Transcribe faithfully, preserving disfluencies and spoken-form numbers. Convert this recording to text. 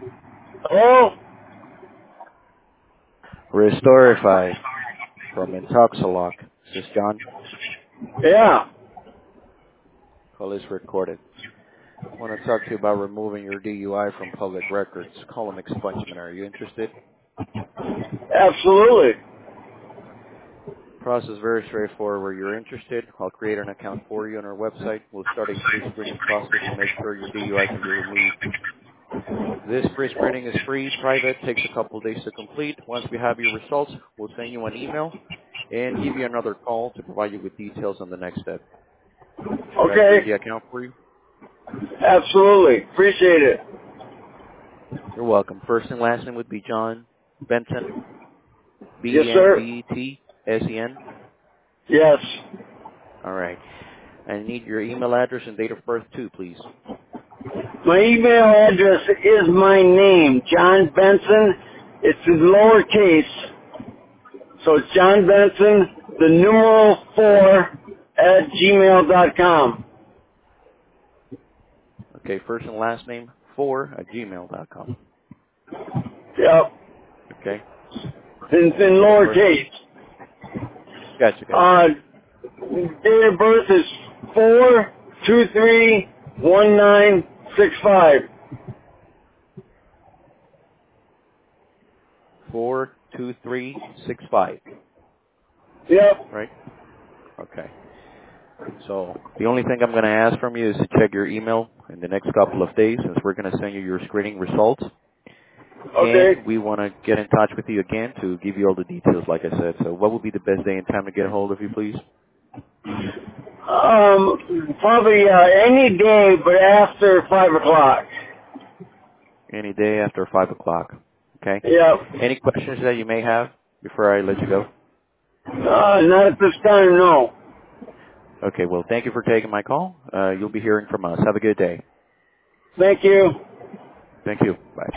Hello? Restorify from Intoxilock. Is this John? Yeah. Call is recorded. I want to talk to you about removing your D U I from public records. Column expungement. Are you interested? Absolutely. Process very straightforward. Where you're interested, I'll create an account for you on our website. We'll start a pre-screening process to make sure your D U I can be removed. This pre-screening is free, private, takes a couple days to complete. Once we have your results, we'll send you an email and give you another call to provide you with details on the next step. Should I create Okay. the account for you? Absolutely. Appreciate it. You're welcome. First and last name would be John Benson, B Yes, E N sir. Z E T S E N. Yes. All right. I need your email address and date of birth too, please. My email address is my name, John Benson. It's in lowercase. So it's John Benson, the numeral four at gmail dot com. Okay, first and last name, four at gmail dot com. Yep. Okay. It's in Date of birth. lowercase. Gotcha, gotcha. Uh, date of birth is four two three one nine six five. Four two three six five. Yep. Right? Okay. So the only thing I'm going to ask from you is to check your email in the next couple of days, since we're going to send you your screening results. Okay. And we want to get in touch with you again to give you all the details, like I said. So what would be the best day and time to get a hold of you, please? Um, probably uh, any day, but after five o'clock. Any day after five o'clock. Okay? Yep. Any questions that you may have before I let you go? Uh, not at this time, no. Okay, well, thank you for taking my call. Uh, you'll be hearing from us. Have a good day. Thank you. Thank you. Bye.